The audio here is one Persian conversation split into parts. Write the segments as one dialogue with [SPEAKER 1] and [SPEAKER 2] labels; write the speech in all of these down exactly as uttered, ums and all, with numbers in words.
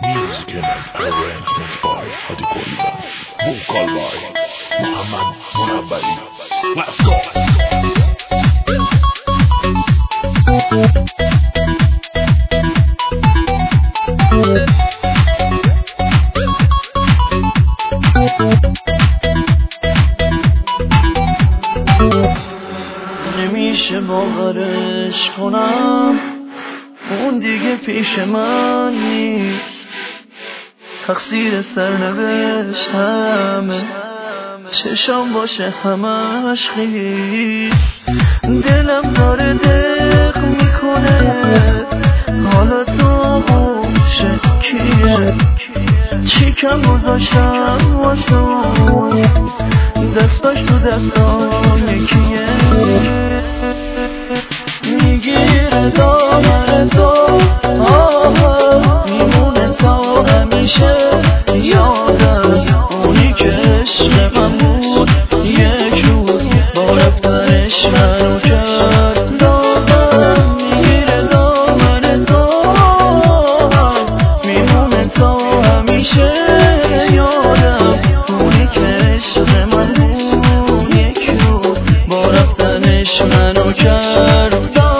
[SPEAKER 1] Music and arrangements by Hadi Koliban. Vocal by Muhammad Munabari. Let's go.
[SPEAKER 2] نمیشه باورش کنم اون دیگه پیش من نیست، تقصیر سرنوشتمه، چشام باشه همش خیس، دلم داره دق میکنه حالا تو شکیه، چی کم گذاشتم واسه دستاش تو دستام یکیه، میگیره دامن تو آه میمونه تا همیشه یادم اونی که عشق من بود، یک روز با رفتنش منو کرد دامن، میگیره دامن تو میمونه تا همیشه یادم اونی که عشق من بود، یک روز با رفتنش منو کرد.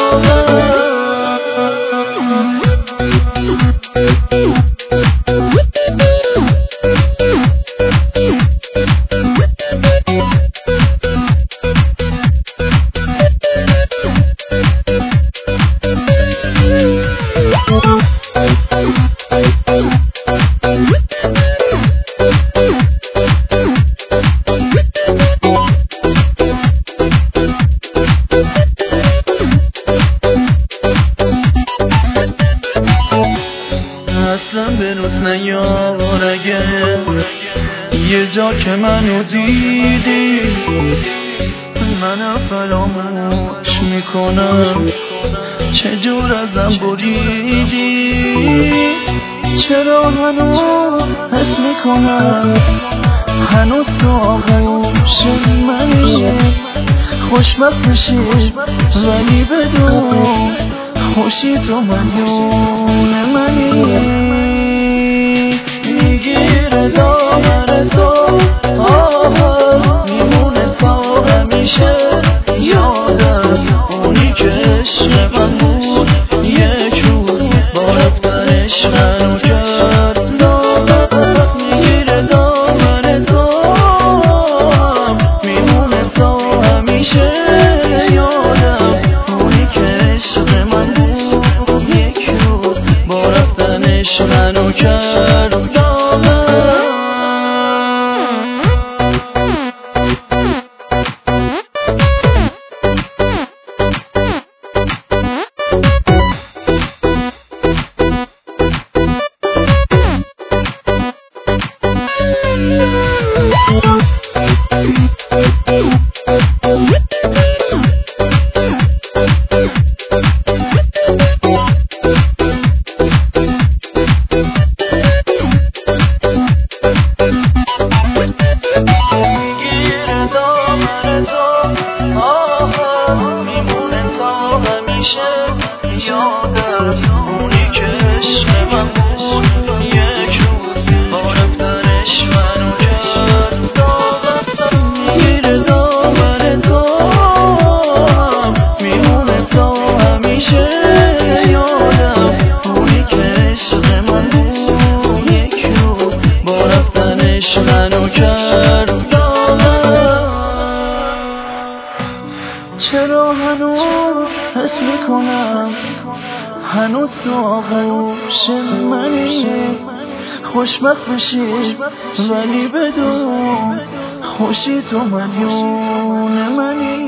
[SPEAKER 2] اصلا به روز نیار اگه یه جا که منو دیدی، منم فراموش میکنم چجور ازم بریدی، چرا هنوز حس میکنم هنوز تو آغوش منی، خوشبخت بشی ولی بدون خوشی تو مدیون منی، میگیره دامن تو آه میمونه تا همیشه یادم اونی که عشق من بود، یک روز با رفتنش منو کرد دامن، میگیره دامن تو میمونه تا همیشه یادم اونی که عشق من بود، یک روز با رفتنش منو کرد دامن. یادم اونی که عشق من بود، یک روز با رفتنش منو کرد دامن، میگیره دامن تو میمونه تا همیشه یادم اونی که عشق من بود، یک روز با رفتنش منو کرد دامن، چرا هنوز حس میکنم هنوز تو آغوش منی، خوشبخت بشی ولی بدون خوشی تو مدیون منی.